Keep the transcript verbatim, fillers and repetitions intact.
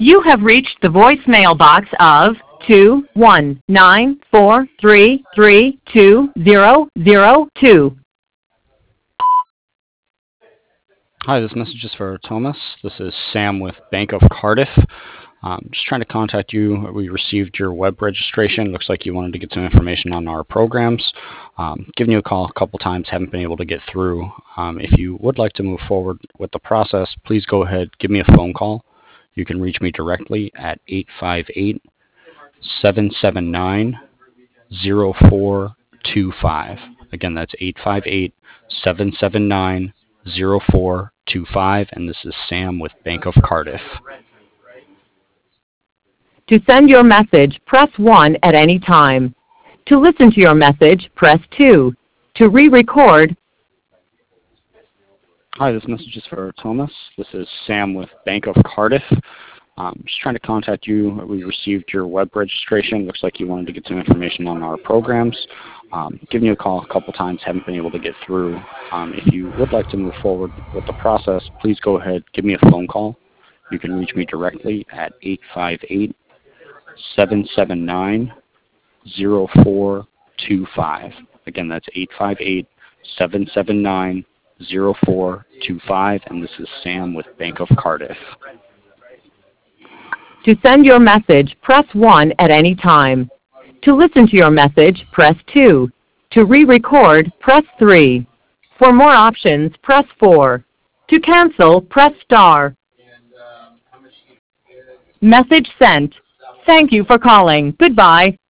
You have reached the voicemail box of two one nine four three three two zero zero two. Hi, this message is for Thomas. This is Sam with Bank of Cardiff. Um, just trying to contact you. We received your web registration. Looks like you wanted to get some information on our programs. Um, given you a call a couple times, haven't been able to get through. Um, if you would like to move forward with the process, please go ahead, give me a phone call. You can reach me directly at eight five eight, seven seven nine, zero four two five. Again, that's eight five eight, seven seven nine, zero four two five, and this is Sam with Bank of Cardiff. To send your message, press one at any time. To listen to your message, press two. To re-record, Hi, this message is for Thomas. This is Sam with Bank of Cardiff. Um, just trying to contact you. We received your web registration. Looks like you wanted to get some information on our programs. Um, given you a call a couple times, haven't been able to get through. Um, if you would like to move forward with the process, please go ahead, give me a phone call. You can reach me directly at eight five eight, seven seven nine, zero four two five. Again, that's eight five eight, seven seven nine, zero four two five, and this is Sam with Bank of Cardiff. to send your message, press one at any time. To listen to your message, press two. To re-record, press three. For more options, press four. To cancel, press star. Message sent. Thank you for calling. Goodbye.